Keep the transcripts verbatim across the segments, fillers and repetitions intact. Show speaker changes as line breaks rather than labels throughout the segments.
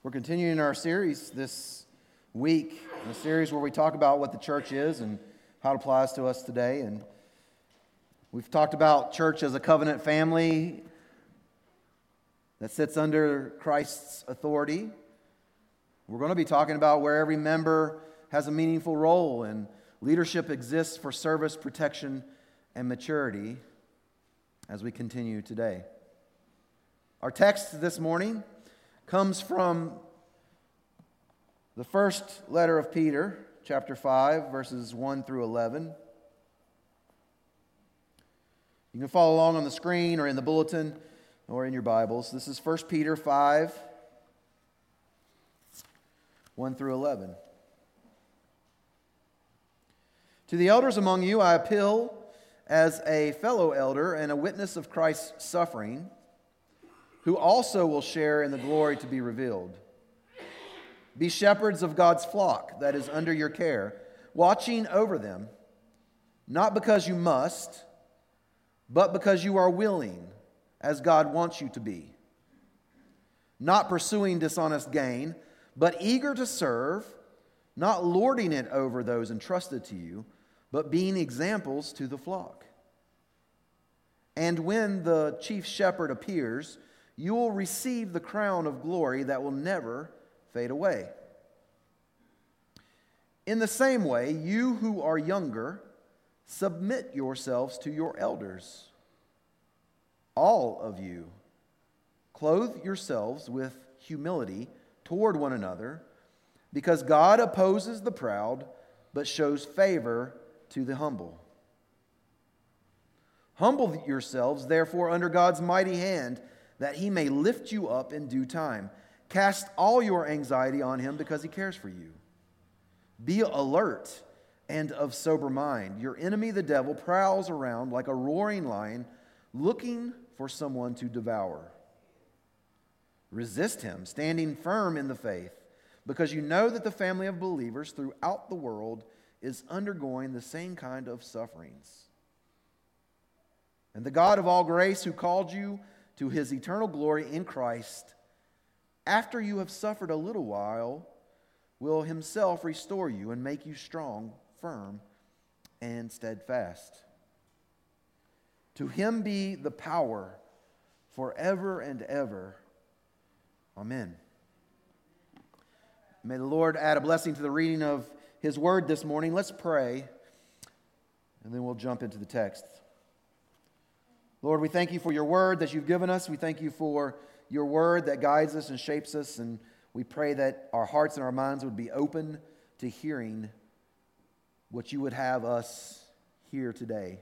We're continuing our series this week, a series where we talk about what the church is and how it applies to us today. And we've talked about church as a covenant family that sits under Christ's authority. We're going to be talking about where every member has a meaningful role and leadership exists for service, protection, and maturity as we continue today. Our text this morning comes from the first letter of Peter, chapter five, verses one through eleven. You can follow along on the screen or in the bulletin or in your Bibles. This is First Peter five, one through eleven. To the elders among you I appeal as a fellow elder and a witness of Christ's suffering, who also will share in the glory to be revealed. Be shepherds of God's flock that is under your care, watching over them, not because you must, but because you are willing, as God wants you to be. Not pursuing dishonest gain, but eager to serve, not lording it over those entrusted to you, but being examples to the flock. And when the chief shepherd appears, you will receive the crown of glory that will never fade away. In the same way, you who are younger, submit yourselves to your elders. All of you, clothe yourselves with humility toward one another, because God opposes the proud, but shows favor to the humble. Humble yourselves, therefore, under God's mighty hand, that he may lift you up in due time. Cast all your anxiety on him because he cares for you. Be alert and of sober mind. Your enemy, the devil, prowls around like a roaring lion, looking for someone to devour. Resist him, standing firm in the faith, because you know that the family of believers throughout the world is undergoing the same kind of sufferings. And the God of all grace, who called you to his eternal glory in Christ, after you have suffered a little while, will himself restore you and make you strong, firm, and steadfast. To him be the power forever and ever. Amen. May the Lord add a blessing to the reading of his word this morning. Let's pray, and then we'll jump into the text. Lord, we thank you for your word that you've given us. We thank you for your word that guides us and shapes us. And we pray that our hearts and our minds would be open to hearing what you would have us hear today.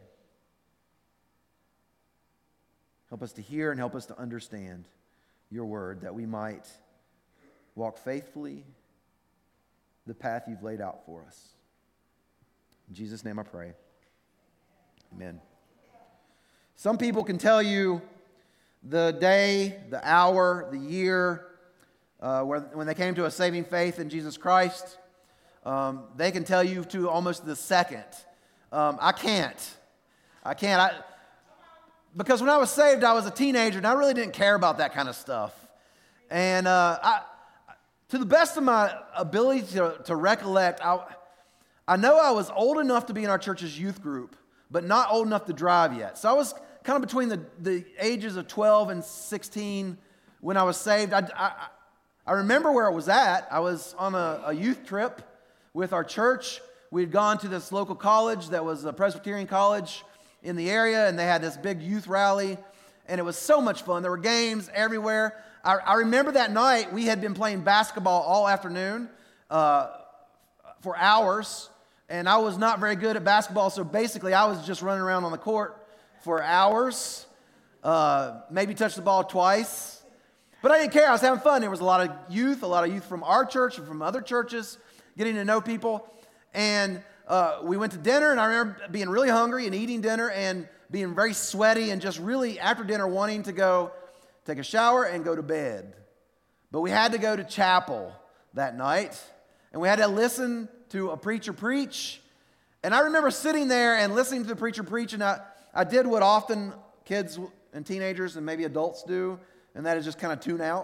Help us to hear and help us to understand your word, that we might walk faithfully the path you've laid out for us. In Jesus' name I pray. Amen. Some people can tell you the day, the hour, the year, uh, where, when they came to a saving faith in Jesus Christ. Um, they can tell you to almost the second. Um, I can't. I can't. I, because when I was saved, I was a teenager, and I really didn't care about that kind of stuff. And uh, I, to the best of my ability to, to recollect, I, I know I was old enough to be in our church's youth group, but not old enough to drive yet. So I was kind of between the, the ages of twelve and sixteen when I was saved. I, I, I remember where I was at. I was on a, a youth trip with our church. We had gone to this local college that was a Presbyterian college in the area, and they had this big youth rally, and it was so much fun. There were games everywhere. I, I remember that night we had been playing basketball all afternoon uh, for hours, and I was not very good at basketball, so basically I was just running around on the court for hours, uh, maybe touched the ball twice. But I didn't care. I was having fun. There was a lot of youth, a lot of youth from our church and from other churches, getting to know people. And uh, we went to dinner, and I remember being really hungry and eating dinner and being very sweaty and just really, after dinner, wanting to go take a shower and go to bed. But we had to go to chapel that night, and we had to listen to a preacher preach. And I remember sitting there and listening to the preacher preach, and I, I did what often kids and teenagers and maybe adults do, and that is just kind of tune out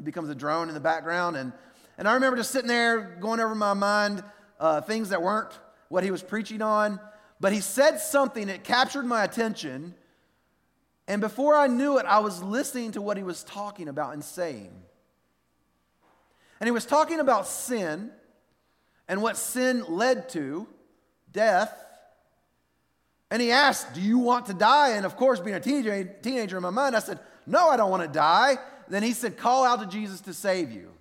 It becomes a drone in the background. And, and I remember just sitting there going over my mind uh, things that weren't what he was preaching on. But he said something that captured my attention. And before I knew it, I was listening to what he was talking about and saying. And he was talking about sin and what sin led to, death. And he asked, do you want to die? And of course, being a teenager, teenager in my mind, I said, no, I don't want to die. Then he said, call out to Jesus to save you.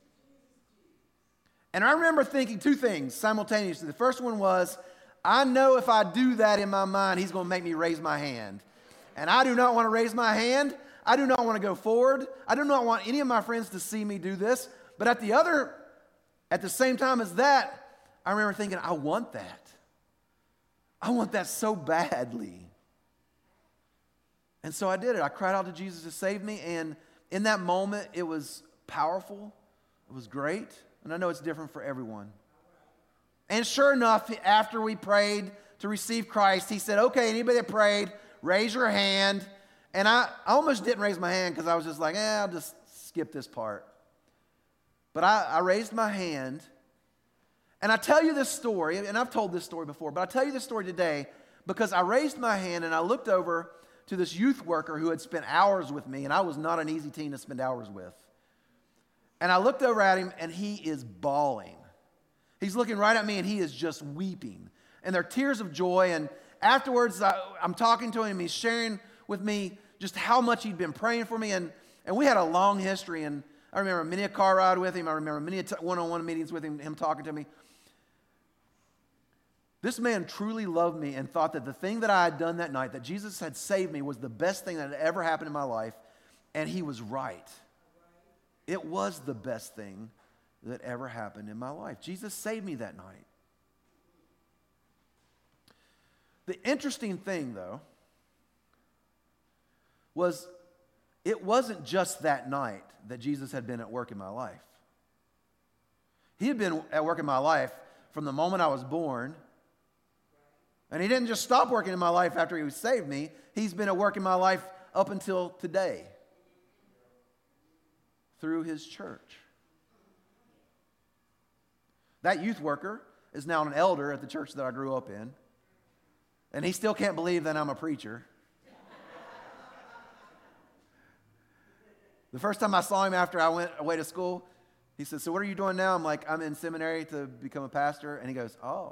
And I remember thinking two things simultaneously. The first one was, I know if I do that in my mind, he's going to make me raise my hand. And I do not want to raise my hand. I do not want to go forward. I do not want any of my friends to see me do this. But at the other, at the same time as that, I remember thinking, I want that. I want that so badly. And so I did it. I cried out to Jesus to save me. And in that moment, it was powerful. It was great. And I know it's different for everyone. And sure enough, after we prayed to receive Christ, he said, okay, anybody that prayed, raise your hand. And I, I almost didn't raise my hand because I was just like, eh, I'll just skip this part. But I, I raised my hand. And I tell you this story, and I've told this story before, but I tell you this story today because I raised my hand and I looked over to this youth worker who had spent hours with me, and I was not an easy teen to spend hours with. And I looked over at him, and he is bawling. He's looking right at me, and he is just weeping. And they're tears of joy, and afterwards, I, I'm talking to him, he's sharing with me just how much he'd been praying for me, and, and we had a long history, and I remember many a car ride with him, I remember many t- one-on-one meetings with him, him talking to me. This man truly loved me and thought that the thing that I had done that night, that Jesus had saved me, was the best thing that had ever happened in my life, and he was right. It was the best thing that ever happened in my life. Jesus saved me that night. The interesting thing, though, was it wasn't just that night that Jesus had been at work in my life. He had been at work in my life from the moment I was born. And he didn't just stop working in my life after he saved me. He's been at work in my life up until today through his church. That youth worker is now an elder at the church that I grew up in. And he still can't believe that I'm a preacher. The first time I saw him after I went away to school, he said, so what are you doing now? I'm like, I'm in seminary to become a pastor. And he goes, oh.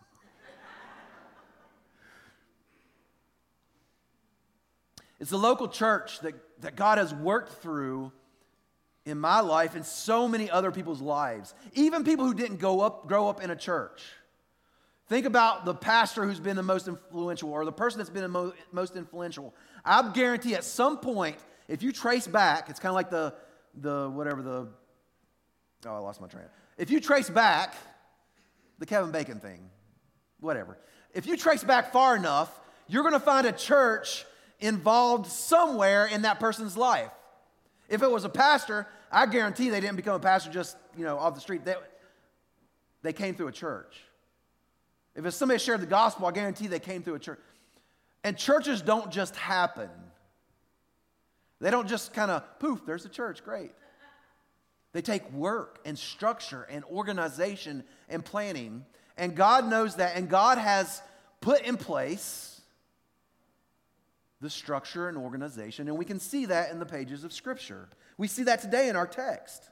It's the local church that, that God has worked through in my life and so many other people's lives. Even people who didn't go up, grow up in a church. Think about the pastor who's been the most influential or the person that's been the mo- most influential. I guarantee at some point, if you trace back, it's kind of like the, the whatever the, oh, I lost my train. If you trace back, the Kevin Bacon thing, whatever. If you trace back far enough, you're going to find a church involved somewhere in that person's life. If it was a pastor, I guarantee they didn't become a pastor just, you know, off the street. They, they came through a church. If it's somebody shared the gospel, I guarantee they came through a church. And churches don't just happen. They don't just kind of, poof, there's a church, great. They take work and structure and organization and planning. And God knows that. And God has put in place the structure and organization. And we can see that in the pages of Scripture. We see that today in our text.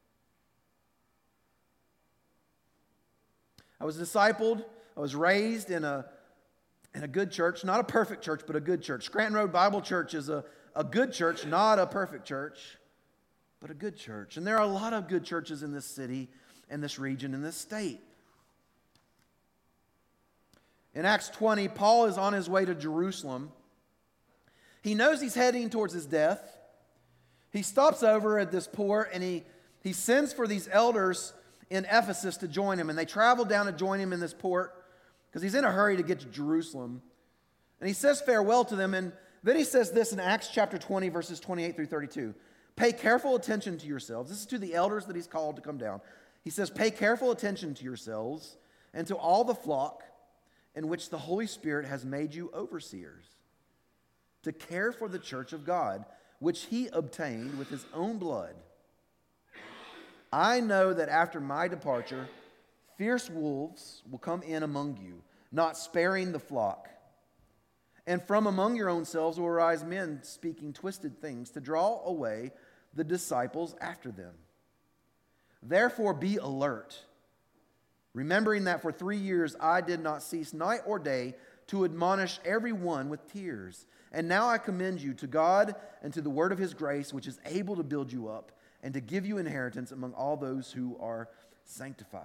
I was discipled. I was raised in a, in a good church. Not a perfect church, but a good church. Scranton Road Bible Church is a, a good church, not a perfect church, but a good church. And there are a lot of good churches in this city, in this region, in this state. In Acts twenty, Paul is on his way to Jerusalem. He knows he's heading towards his death. He stops over at this port and he, he sends for these elders in Ephesus to join him. And they travel down to join him in this port because he's in a hurry to get to Jerusalem. And he says farewell to them. And then he says this in Acts chapter twenty, verses twenty-eight through thirty-two. Pay careful attention to yourselves. This is to the elders that he's called to come down. He says, pay careful attention to yourselves and to all the flock in which the Holy Spirit has made you overseers, to care for the church of God, which he obtained with his own blood. I know that after my departure, fierce wolves will come in among you, not sparing the flock. And from among your own selves will arise men speaking twisted things to draw away the disciples after them. Therefore be alert, remembering that for three years I did not cease night or day to admonish every one with tears. And now I commend you to God and to the word of his grace, which is able to build you up and to give you inheritance among all those who are sanctified.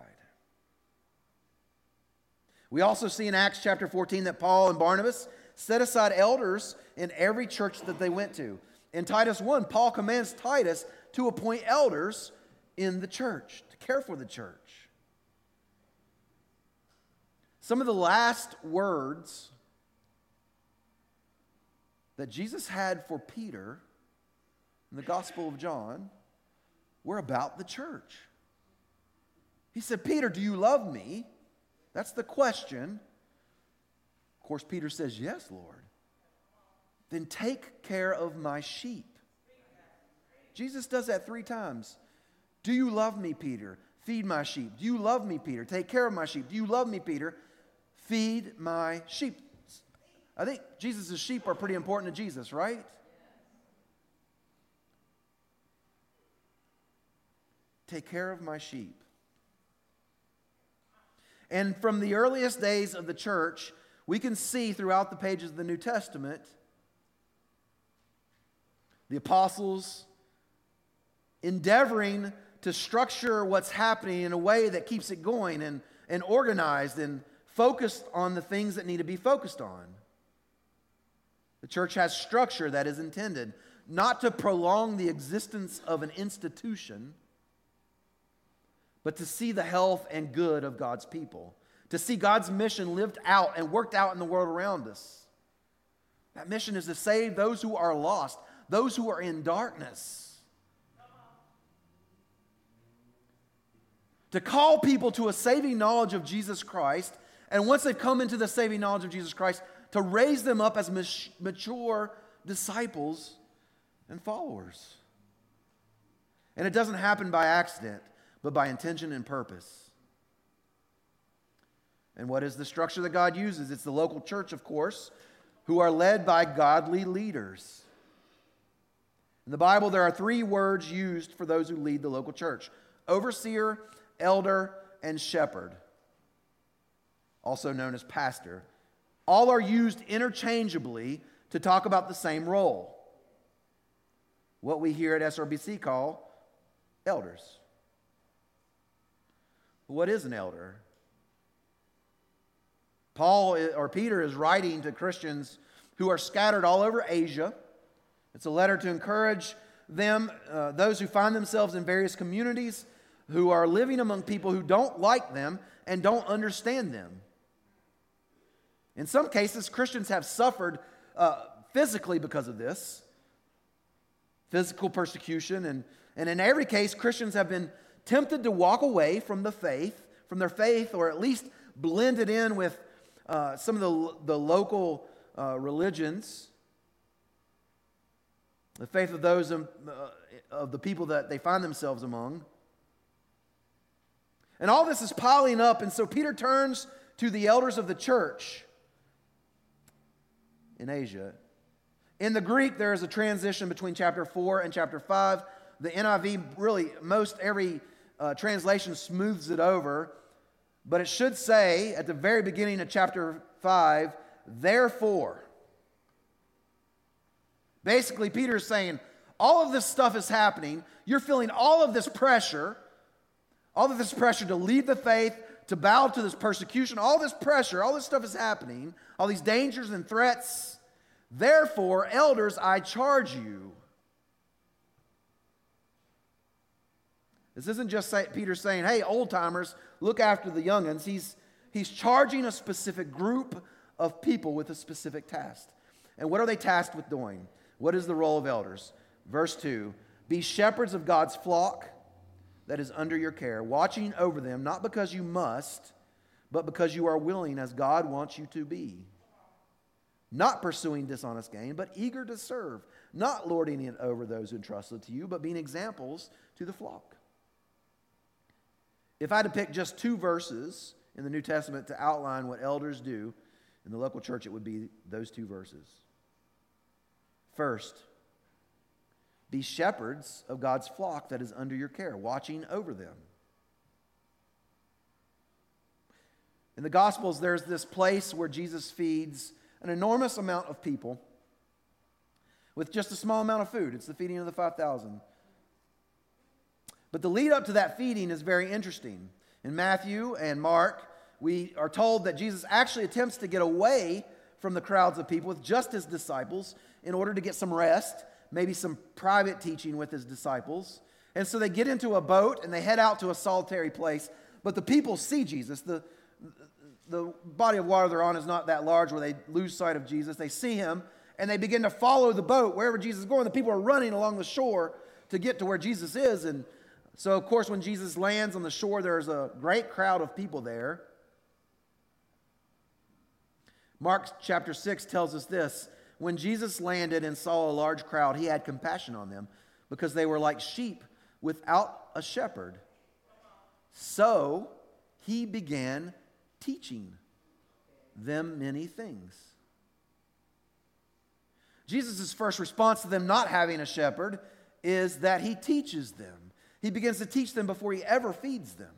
We also see in Acts chapter fourteen that Paul and Barnabas set aside elders in every church that they went to. In Titus one, Paul commands Titus to appoint elders in the church, to care for the church. Some of the last words that Jesus had for Peter in the Gospel of John were about the church. He said, Peter, do you love me? That's the question. Of course, Peter says, yes, Lord. Then take care of my sheep. Jesus does that three times. Do you love me, Peter? Feed my sheep. Do you love me, Peter? Take care of my sheep. Do you love me, Peter? Feed my sheep. I think Jesus' sheep are pretty important to Jesus, right? Take care of my sheep. And from the earliest days of the church, we can see throughout the pages of the New Testament the apostles endeavoring to structure what's happening in a way that keeps it going and, and organized and focused on the things that need to be focused on. The church has structure that is intended not to prolong the existence of an institution, but to see the health and good of God's people, to see God's mission lived out and worked out in the world around us. That mission is to save those who are lost, those who are in darkness. To call people to a saving knowledge of Jesus Christ, and once they've come into the saving knowledge of Jesus Christ, to raise them up as mature disciples and followers. And it doesn't happen by accident, but by intention and purpose. And what is the structure that God uses? It's the local church, of course, who are led by godly leaders. In the Bible, there are three words used for those who lead the local church: overseer, elder, and shepherd, also known as pastor. All are used interchangeably to talk about the same role. What we here at S R B C call elders. What is an elder? Paul or Peter is writing to Christians who are scattered all over Asia. It's a letter to encourage them, uh, those who find themselves in various communities, who are living among people who don't like them and don't understand them. In some cases, Christians have suffered uh, physically because of this, physical persecution. And, and in every case, Christians have been tempted to walk away from the faith, from their faith, or at least blend it in with uh, some of the, the local uh, religions, the faith of those um, uh, of the people that they find themselves among. And all this is piling up, and so Peter turns to the elders of the church in Asia. In the Greek, there is a transition between chapter four and chapter five. The N I V, really, most every uh, translation smooths it over. But it should say at the very beginning of chapter five, therefore. Basically, Peter is saying, all of this stuff is happening. You're feeling all of this pressure, all of this pressure to leave the faith, to bow to this persecution, all this pressure, all this stuff is happening, all these dangers and threats. Therefore, elders, I charge you. This isn't just say, Peter saying, hey, old-timers, look after the young'uns. He's, he's charging a specific group of people with a specific task. And what are they tasked with doing? What is the role of elders? Verse two, be shepherds of God's flock that is under your care, watching over them, not because you must, but because you are willing, as God wants you to be. Not pursuing dishonest gain, but eager to serve, not lording it over those who entrust it to you, but being examples to the flock. If I had to pick just two verses in the New Testament to outline what elders do in the local church, it would be those two verses. First, be shepherds of God's flock that is under your care, watching over them. In the Gospels, there's this place where Jesus feeds an enormous amount of people with just a small amount of food. It's the feeding of the five thousand. But the lead up to that feeding is very interesting. In Matthew and Mark, we are told that Jesus actually attempts to get away from the crowds of people with just his disciples in order to get some rest, maybe some private teaching with his disciples. And so they get into a boat and they head out to a solitary place. But the people see Jesus. The, the body of water they're on is not that large where they lose sight of Jesus. They see him and they begin to follow the boat wherever Jesus is going. The people are running along the shore to get to where Jesus is. And so, of course, when Jesus lands on the shore, there's a great crowd of people there. Mark chapter six tells us this. When Jesus landed and saw a large crowd, he had compassion on them because they were like sheep without a shepherd. So he began teaching them many things. Jesus' first response to them not having a shepherd is that he teaches them. He begins to teach them before he ever feeds them.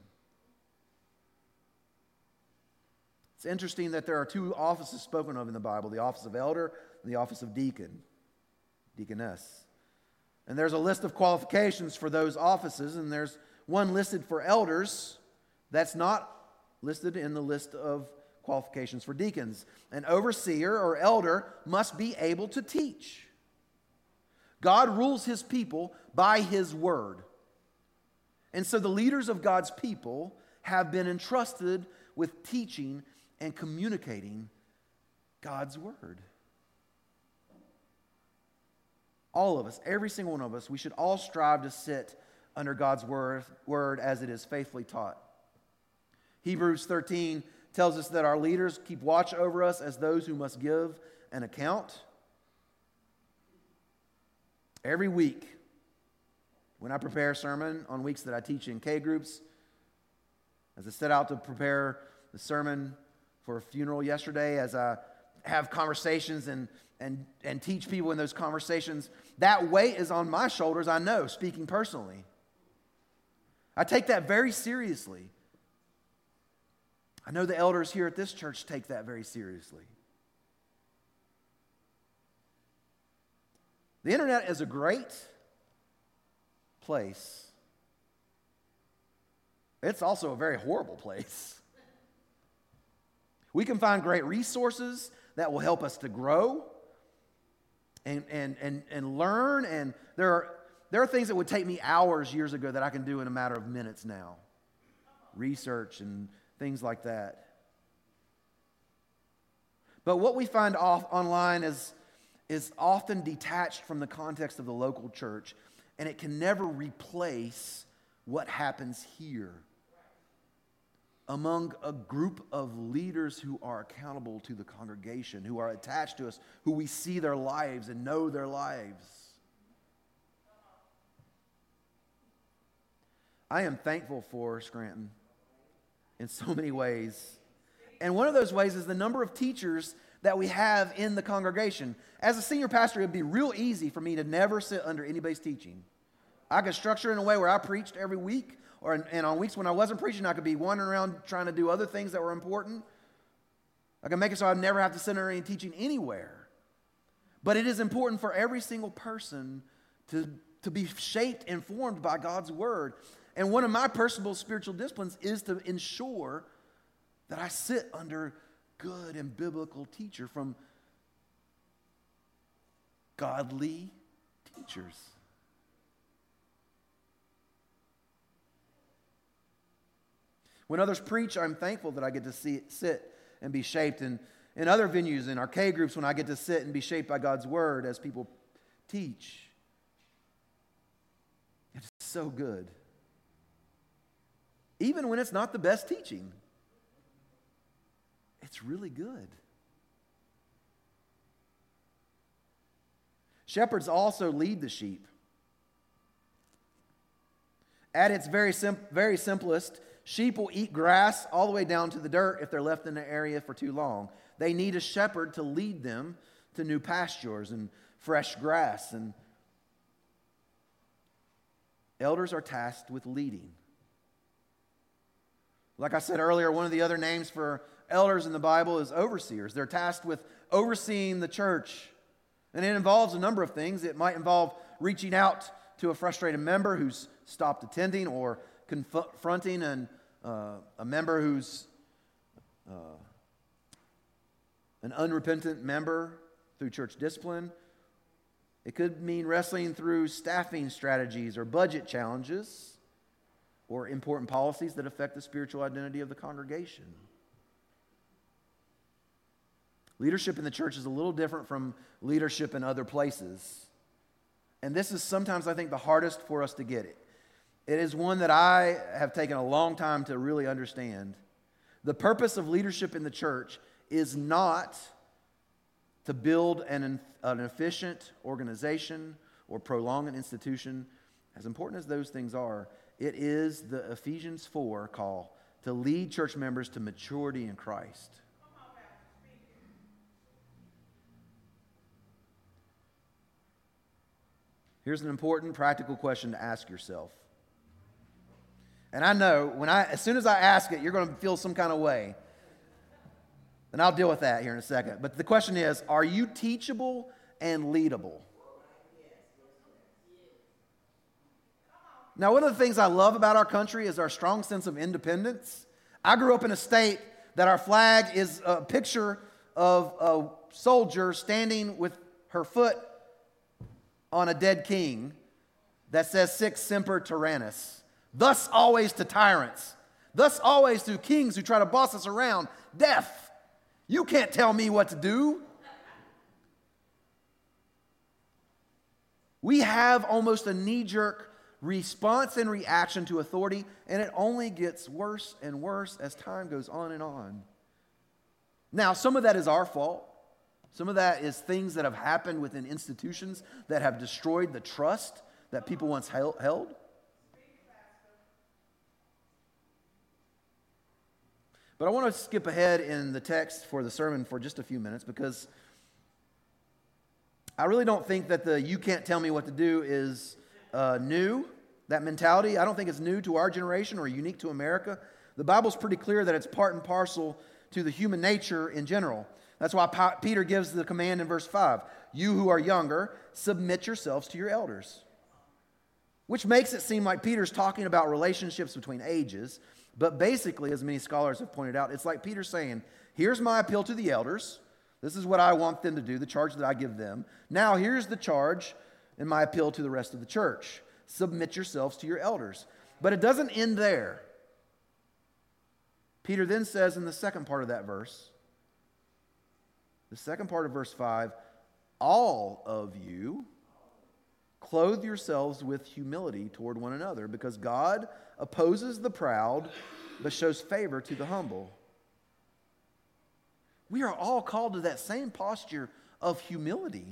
It's interesting that there are two offices spoken of in the Bible, the office of elder and the office of deacon, deaconess. And there's a list of qualifications for those offices, and there's one listed for elders that's not listed in the list of qualifications for deacons. An overseer or elder must be able to teach. God rules his people by his word. And so the leaders of God's people have been entrusted with teaching and communicating God's word. All of us, every single one of us, we should all strive to sit under God's word, word as it is faithfully taught. Hebrews thirteen tells us that our leaders keep watch over us as those who must give an account. Every week, when I prepare a sermon on weeks that I teach in K groups, as I set out to prepare the sermon for a funeral yesterday, as I have conversations and, and, and teach people in those conversations, that weight is on my shoulders, I know, speaking personally. I take that very seriously. I know the elders here at this church take that very seriously. The internet is a great place. It's also a very horrible place. We can find great resources that will help us to grow and, and, and, and learn. And there are, there are things that would take me hours years ago that I can do in a matter of minutes now. Research and things like that. But what we find off online is, is often detached from the context of the local church, and it can never replace what happens here among a group of leaders who are accountable to the congregation, who are attached to us, who we see their lives and know their lives. I am thankful for Scranton in so many ways. And one of those ways is the number of teachers that we have in the congregation. As a senior pastor, it would be real easy for me to never sit under anybody's teaching. I could structure it in a way where I preached every week, or and on weeks when I wasn't preaching, I could be wandering around trying to do other things that were important. I could make it so I'd never have to sit under any teaching anywhere. But it is important for every single person to, to be shaped and formed by God's word. And one of my personal spiritual disciplines is to ensure that I sit under good and biblical teacher from godly teachers. When others preach, I'm thankful that I get to see, sit and be shaped. And in other venues, in our K groups, when I get to sit and be shaped by God's word as people teach. It's so good. Even when it's not the best teaching. It's really good. Shepherds also lead the sheep. At its very sim- very simplest, Sheep will eat grass all the way down to the dirt if they're left in an area for too long. They need a shepherd to lead them to new pastures and fresh grass. And elders are tasked with leading. Like I said earlier, one of the other names for elders in the Bible is overseers. They're tasked with overseeing the church. And it involves a number of things. It might involve reaching out to a frustrated member who's stopped attending, or confronting an, uh, a member who's uh, an unrepentant member through church discipline. It could mean wrestling through staffing strategies or budget challenges or important policies that affect the spiritual identity of the congregation. Leadership in the church is a little different from leadership in other places. And this is sometimes, I think, the hardest for us to get it. It is one that I have taken a long time to really understand. The purpose of leadership in the church is not to build an, an efficient organization or prolong an institution. As important as those things are, it is the Ephesians four call to lead church members to maturity in Christ. Here's an important practical question to ask yourself. And I know when I, as soon as I ask it, you're going to feel some kind of way. And I'll deal with that here in a second. But the question is, are you teachable and leadable? Now, one of the things I love about our country is our strong sense of independence. I grew up in a state that our flag is a picture of a soldier standing with her foot on a dead king that says Sic Semper Tyrannis. Thus always to tyrants. Thus always to kings who try to boss us around. Death. You can't tell me what to do. We have almost a knee-jerk response and reaction to authority, and it only gets worse and worse as time goes on and on. Now, some of that is our fault. Some of that is things that have happened within institutions that have destroyed the trust that people once held. But I want to skip ahead in the text for the sermon for just a few minutes, because I really don't think that the "you can't tell me what to do" is uh, new. That mentality, I don't think it's new to our generation or unique to America. The Bible's pretty clear that it's part and parcel to the human nature in general. That's why Peter gives the command in verse five. You who are younger, submit yourselves to your elders. Which makes it seem like Peter's talking about relationships between ages. But basically, as many scholars have pointed out, it's like Peter saying, here's my appeal to the elders. This is what I want them to do, the charge that I give them. Now here's the charge and my appeal to the rest of the church. Submit yourselves to your elders. But it doesn't end there. Peter then says in the second part of that verse, the second part of verse five, all of you clothe yourselves with humility toward one another, because God opposes the proud, but shows favor to the humble. We are all called to that same posture of humility.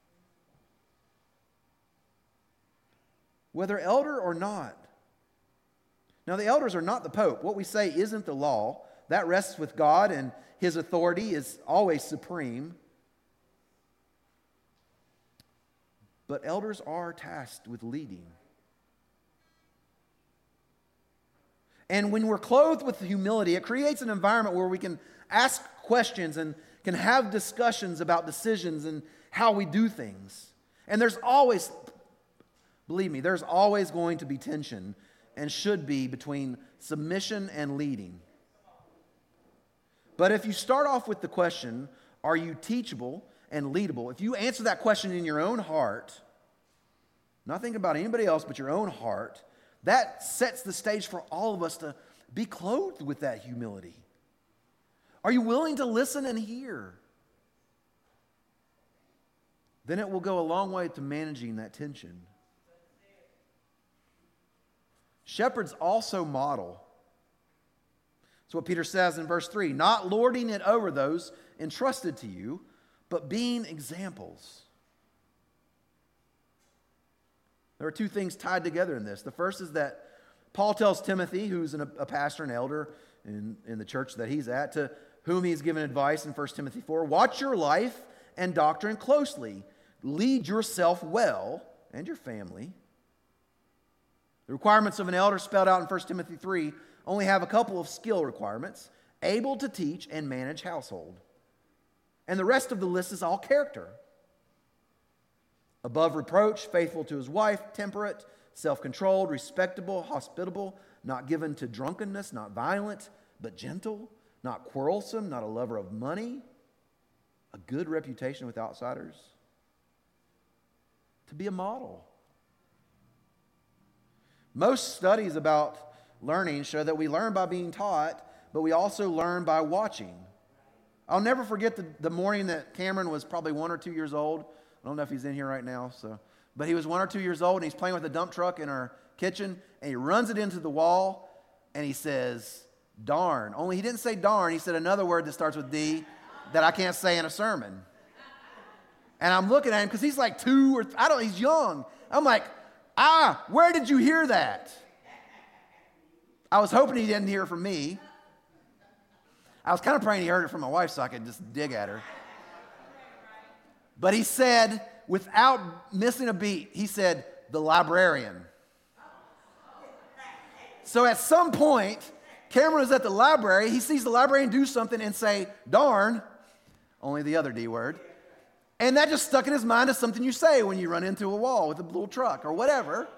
Whether elder or not. Now, the elders are not the Pope. What we say isn't the law. That rests with God, and His authority is always supreme. But elders are tasked with leading. And when we're clothed with humility, it creates an environment where we can ask questions and can have discussions about decisions and how we do things. And there's always, believe me, there's always going to be tension, and should be, between submission and leading. But if you start off with the question, are you teachable and leadable? If you answer that question in your own heart, not thinking about anybody else but your own heart, that sets the stage for all of us to be clothed with that humility. Are you willing to listen and hear? Then it will go a long way to managing that tension. Shepherds also model. That's what Peter says in verse three. Not lording it over those entrusted to you, but being examples. There are two things tied together in this. The first is that Paul tells Timothy, who's an, a pastor and elder in, in the church that he's at, to whom he's given advice in First Timothy four, watch your life and doctrine closely. Lead yourself well and your family. The requirements of an elder spelled out in First Timothy three only have a couple of skill requirements: able to teach and manage household. And the rest of the list is all character. Above reproach, faithful to his wife, temperate, self-controlled, respectable, hospitable, not given to drunkenness, not violent, but gentle, not quarrelsome, not a lover of money, a good reputation with outsiders. To be a model. Most studies about learning show that we learn by being taught, but we also learn by watching. I'll never forget the, the morning that Cameron was probably one or two years old. I don't know if he's in here right now, so, but he was one or two years old, and he's playing with a dump truck in our kitchen, and he runs it into the wall, and he says, darn. Only he didn't say darn, he said another word that starts with D that I can't say in a sermon. And I'm looking at him because he's like two or, th- I don't, he's young. I'm like, ah, where did you hear that? I was hoping he didn't hear it from me. I was kind of praying he heard it from my wife so I could just dig at her. But he said, without missing a beat, he said, the librarian. So at some point, Cameron was at the library. He sees the librarian do something and say, darn, only the other D word. And that just stuck in his mind as something you say when you run into a wall with a little truck or whatever.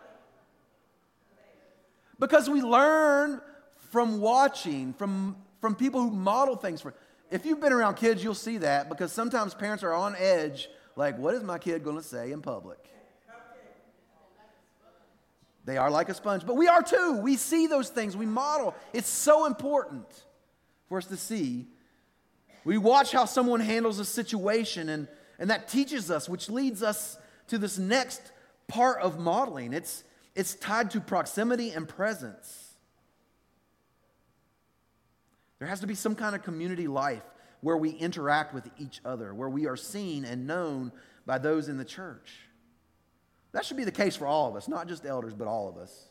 Because we learn from watching, from, from people who model things for. If you've been around kids, you'll see that, because sometimes parents are on edge, like, what is my kid going to say in public? They are like a sponge, but we are too. We see those things. We model. It's so important for us to see. We watch how someone handles a situation, and, and that teaches us, which leads us to this next part of modeling. It's, it's tied to proximity and presence. There has to be some kind of community life where we interact with each other, where we are seen and known by those in the church. That should be the case for all of us, not just elders, but all of us.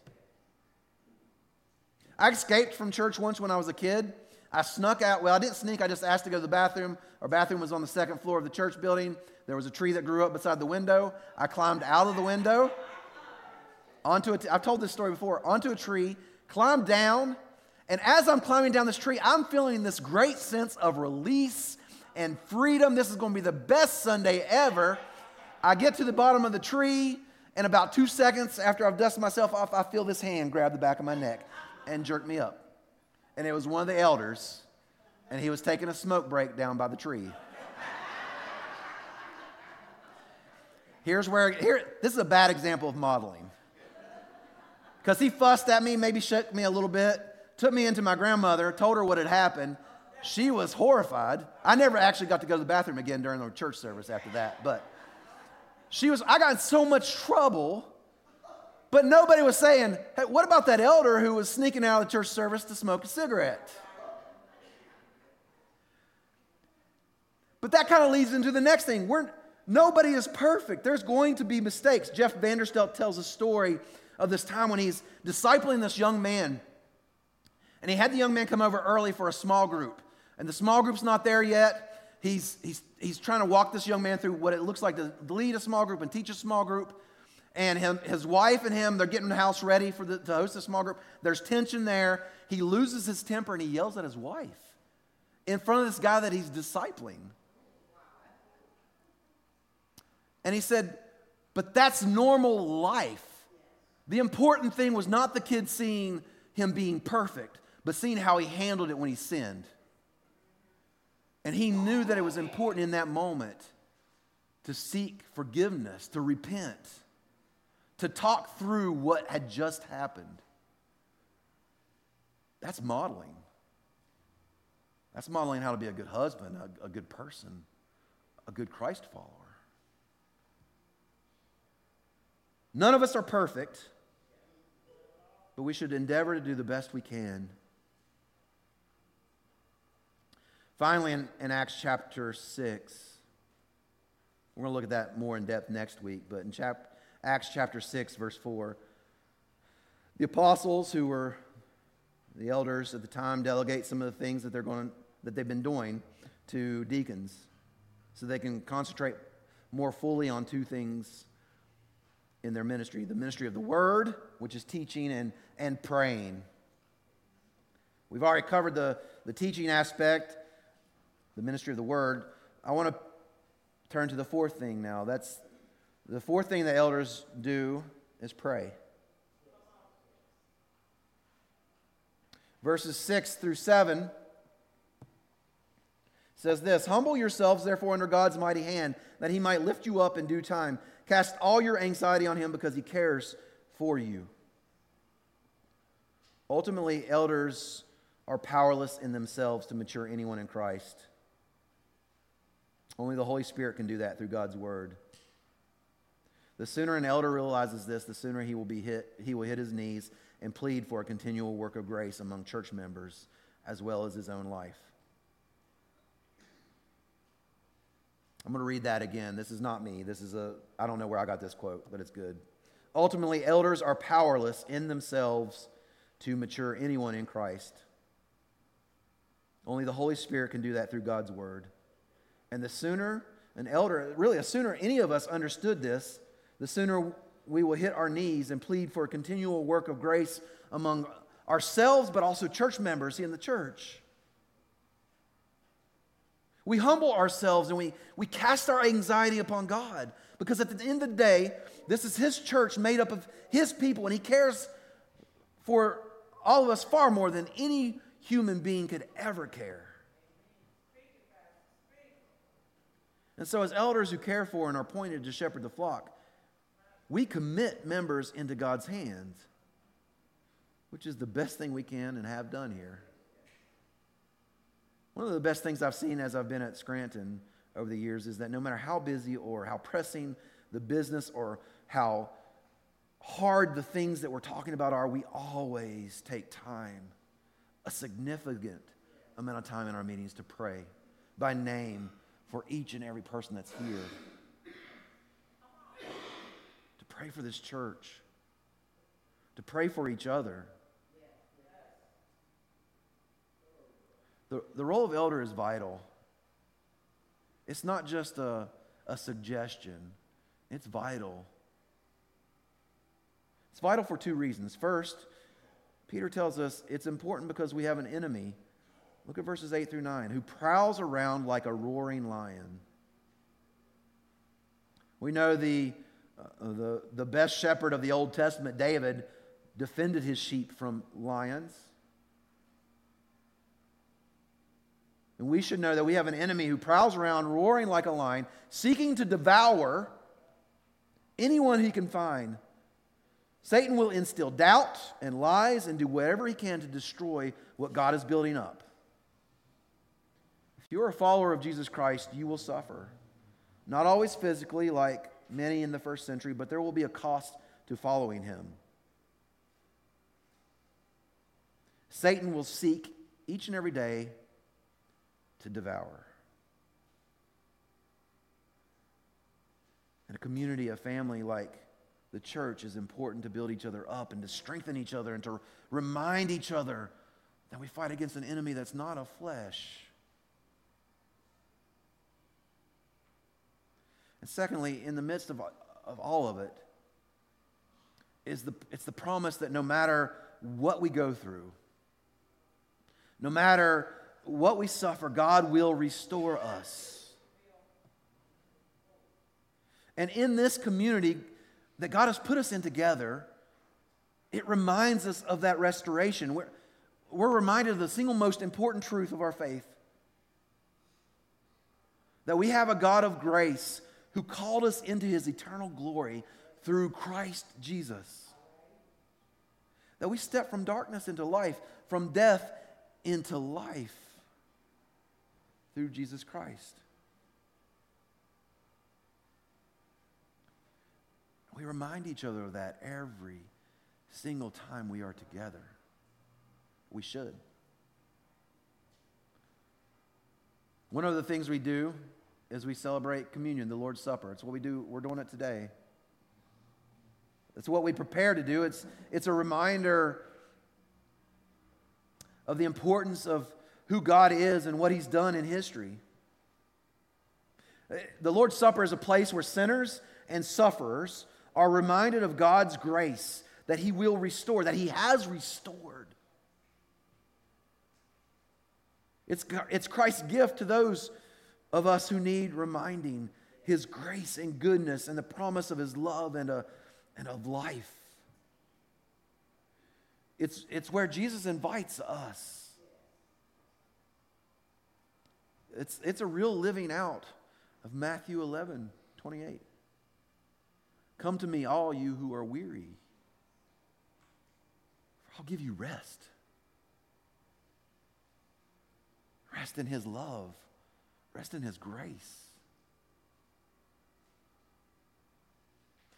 I escaped from church once when I was a kid. I snuck out. Well, I didn't sneak. I just asked to go to the bathroom. Our bathroom was on the second floor of the church building. There was a tree that grew up beside the window. I climbed out of the window onto a t- I've told this story before, onto a tree, climbed down, and as I'm climbing down this tree, I'm feeling this great sense of release and freedom. This is going to be the best Sunday ever. I get to the bottom of the tree, and about two seconds after I've dusted myself off, I feel this hand grab the back of my neck and jerk me up. And it was one of the elders, and he was taking a smoke break down by the tree. Here's where, here, this is a bad example of modeling. Because he fussed at me, maybe shook me a little bit, took me into my grandmother, told her what had happened. She was horrified. I never actually got to go to the bathroom again during the church service after that, but she was, I got in so much trouble, but nobody was saying, hey, what about that elder who was sneaking out of the church service to smoke a cigarette? But that kind of leads into the next thing. We're, nobody is perfect. There's going to be mistakes. Jeff Vanderstelt tells a story of this time when he's discipling this young man. And he had the young man come over early for a small group. And the small group's not there yet. He's, he's, he's trying to walk this young man through what it looks like to lead a small group and teach a small group. And him, his wife and him, they're getting the house ready for the, to host a small group. There's tension there. He loses his temper and he yells at his wife in front of this guy that he's discipling. And he said, but that's normal life. The important thing was not the kid seeing him being perfect, but seeing how he handled it when he sinned. And he knew that it was important in that moment to seek forgiveness, to repent, to talk through what had just happened. That's modeling. That's modeling how to be a good husband, a, a good person, a good Christ follower. None of us are perfect, but we should endeavor to do the best we can. Finally, in, in Acts chapter six, we're going to look at that more in depth next week, but in chap, Acts chapter six, verse four, The apostles, who were the elders at the time, delegate some of the things that they're going that they've been doing to deacons, so they can concentrate more fully on two things in their ministry: the ministry of the word, which is teaching, and and praying. We've already covered the, the teaching aspect, the ministry of the word. I want to turn to the fourth thing now. That's the fourth thing that elders do is pray. Verses six through seven says this: "Humble yourselves, therefore, under God's mighty hand, that he might lift you up in due time. Cast all your anxiety on him, because he cares for you." Ultimately, elders are powerless in themselves to mature anyone in Christ. Only the Holy Spirit can do that through God's word. The sooner an elder realizes this, the sooner he will be hit, he will hit his knees and plead for a continual work of grace among church members as well as his own life. I'm going to read that again. This is not me. This is a, I don't know where I got this quote, but it's good. Ultimately, elders are powerless in themselves to mature anyone in Christ. Only the Holy Spirit can do that through God's word. And the sooner an elder, really, the sooner any of us understood this, the sooner we will hit our knees and plead for a continual work of grace among ourselves, but also church members in the church. We humble ourselves and we, we cast our anxiety upon God, because at the end of the day, this is his church made up of his people, and he cares for all of us far more than any human being could ever care. And so as elders who care for and are appointed to shepherd the flock, we commit members into God's hands, which is the best thing we can and have done here. One of the best things I've seen as I've been at Scranton over the years is that no matter how busy or how pressing the business or how hard the things that we're talking about are, we always take time, a significant amount of time in our meetings, to pray by name for each and every person that's here. To pray for this church. To pray for each other. The, the role of elder is vital. It's not just a, a suggestion. It's vital. It's vital for two reasons. First, Peter tells us it's important because we have an enemy. Look at verses eight through nine. Who prowls around like a roaring lion. We know the, uh, the, the best shepherd of the Old Testament, David, defended his sheep from lions. And we should know that we have an enemy who prowls around roaring like a lion, seeking to devour anyone he can find. Satan will instill doubt and lies and do whatever he can to destroy what God is building up. If you are a follower of Jesus Christ, you will suffer. Not always physically like many in the first century, but there will be a cost to following him. Satan will seek each and every day to devour. And a community, a family like the church is important to build each other up and to strengthen each other and to remind each other that we fight against an enemy that's not of flesh. And secondly, in the midst of, of all of it, is the, it's the promise that no matter what we go through, no matter what we suffer, God will restore us. And in this community that God has put us in together, it reminds us of that restoration. We're, we're reminded of the single most important truth of our faith. That we have a God of grace who called us into his eternal glory through Christ Jesus. That we step from darkness into life, from death into life through Jesus Christ. We remind each other of that every single time we are together. We should. One of the things we do is we celebrate communion, the Lord's Supper. It's what we do. We're doing it today. That's what we prepare to do. It's, it's a reminder of the importance of who God is and what He's done in history. The Lord's Supper is a place where sinners and sufferers are reminded of God's grace that He will restore, that He has restored. It's, it's Christ's gift to those of us who need reminding, His grace and goodness and the promise of His love and, a, and of life. It's, it's where Jesus invites us. It's, it's a real living out of Matthew eleven twenty-eight. Come to me, all you who are weary, for I'll give you rest. Rest in His love. Rest in His grace.